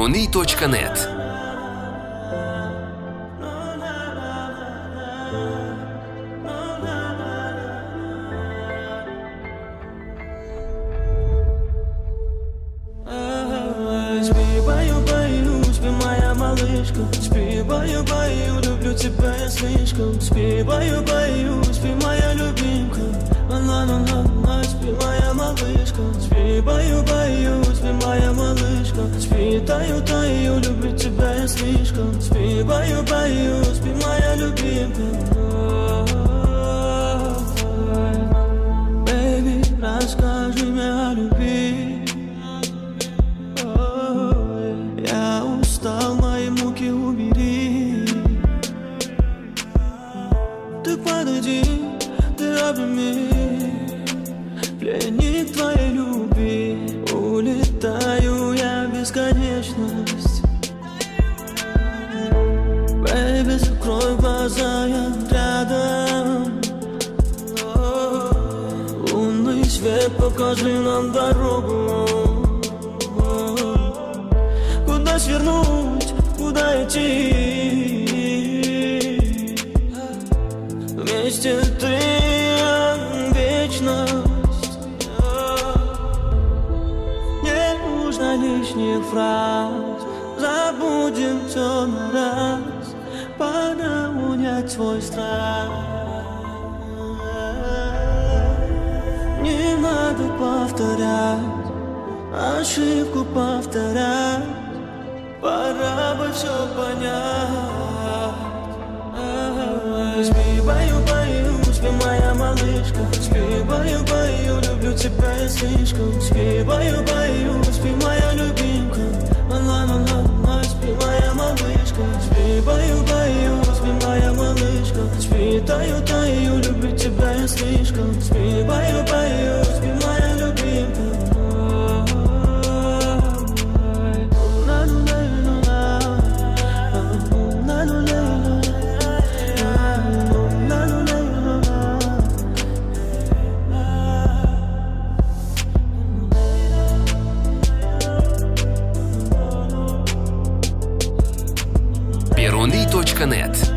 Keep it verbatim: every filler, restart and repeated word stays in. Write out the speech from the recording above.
Перуны точка нет. Спи, баю, баю, люблю тебя я слишком. Спи, баю, баю, спи, моя любимка. Ла-ла-ла-ла, спи, моя малышка. Спи, баю, баю, спи, моя малышка. Спи, таю, таю, люблю тебя я слишком. Спи, баю, баю, спи, моя любимка. Бэйби, расскажи мне о любви. Я устал, мои муки убери. Ты подойди, ты обними. Пленник твоей любви. Улетаю я в бесконечность. Бэйби, закрой глаза, я рядом. Лунный свет, покажи нам дорогу. Куда свернуть, куда идти? Вместе ты вечность. Не нужно лишних фраз. Забудем все на раз. Пора унять свой страх. Не надо повторять, ошибку повторять. Пора бы все понять. Спи, баю, баю, спи, моя малышка. Спи, баю, баю, люблю тебя я слишком. Спи, баю, баю, спи, моя любимка. Ла-ла-ла-ла, спи, моя малышка. Спи, баю, баю, спи, моя малышка. Спи, таю, таю, люблю тебя я слишком. Спи, баю, баю, спи, моя любимка. Перуны точка нет.